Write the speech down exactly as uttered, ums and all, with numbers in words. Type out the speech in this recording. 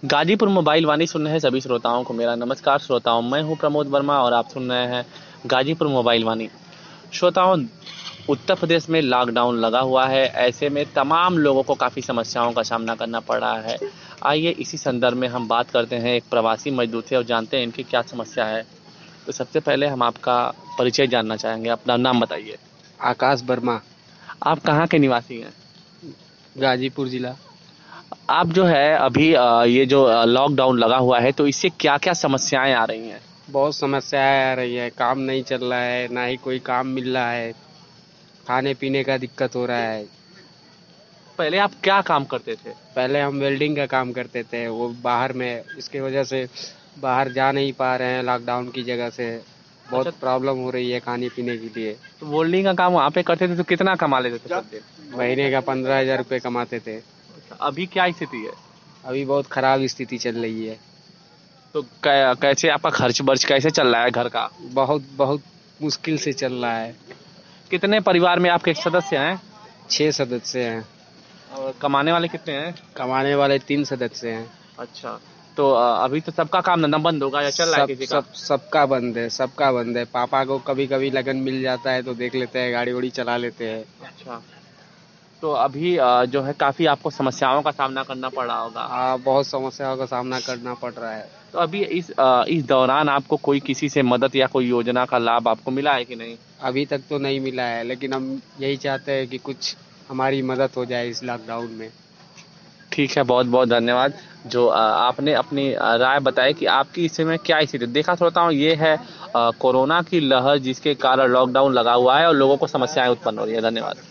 Ghazipur mobile वाणी सुन रहे सभी श्रोताओं को मेरा नमस्कार। श्रोताओं, मैं हूं प्रमोद वर्मा और आप सुन रहे हैं गाजीपुर मोबाइल वाणी। श्रोताओं, उत्तर प्रदेश में लॉकडाउन लगा हुआ है। ऐसे में तमाम लोगों को काफ़ी समस्याओं का सामना करना पड़ रहा है। आइए इसी संदर्भ में हम बात करते हैं एक प्रवासी मजदूर से और जानते हैं इनकी क्या समस्या है। तो सबसे पहले हम आपका परिचय जानना चाहेंगे। अपना नाम बताइए। आकाश वर्मा, आप कहाँ के निवासी हैं? गाजीपुर जिला। आप जो है अभी अ, ये जो अ, लॉकडाउन लगा हुआ है तो इससे क्या क्या समस्याएं आ रही हैं? बहुत समस्याएं आ रही है, काम नहीं चल रहा है, ना ही कोई काम मिल रहा है, खाने पीने का दिक्कत हो रहा है। पहले आप क्या काम करते थे? पहले हम वेल्डिंग का काम करते थे, वो बाहर में, इसके वजह से बाहर जा नहीं पा रहे हैं। लॉकडाउन की जगह से अच्छा, बहुत प्रॉब्लम हो रही है खाने पीने के लिए। तो वेल्डिंग का काम वहाँ पे करते थे तो कितना कमा लेते थे सब दिन? महीने का पंद्रह हजार रुपये कमाते थे। अच्छा, अभी क्या स्थिति है? अभी बहुत खराब स्थिति चल रही है। तो कै- कैसे आपका खर्च बर्च कैसे चल रहा है घर का? बहुत बहुत मुश्किल से चल रहा है। कितने परिवार में आपके सदस्य हैं? छह सदस्य हैं। और कमाने वाले कितने हैं? कमाने वाले तीन सदस्य हैं। अच्छा, तो अ, अभी तो सबका काम धंधा बंद होगा या चल रहा है सब किसी का? सब सबका बंद है, सबका बंद है। पापा को कभी कभी लगन मिल जाता है तो देख लेते हैं, गाड़ी वाड़ी चला लेते हैं। अच्छा, तो अभी अ, जो है काफी आपको समस्याओं का सामना करना पड़ रहा होगा। हाँ, बहुत समस्याओं का सामना करना पड़ रहा है। तो अभी इस अ, इस दौरान आपको कोई किसी से मदद या कोई योजना का लाभ आपको मिला है कि नहीं? अभी तक तो नहीं मिला है, लेकिन हम यही चाहते हैं कि कुछ हमारी मदद हो जाए इस लॉकडाउन में। ठीक है, बहुत बहुत धन्यवाद। जो अ, आपने अपनी अ, राय बताई कि आपकी इस समय क्या स्थिति देखा होता हूँ। ये है अ, कोरोना की लहर जिसके कारण लॉकडाउन लगा हुआ है और लोगों को समस्याएं उत्पन्न हो रही है। धन्यवाद।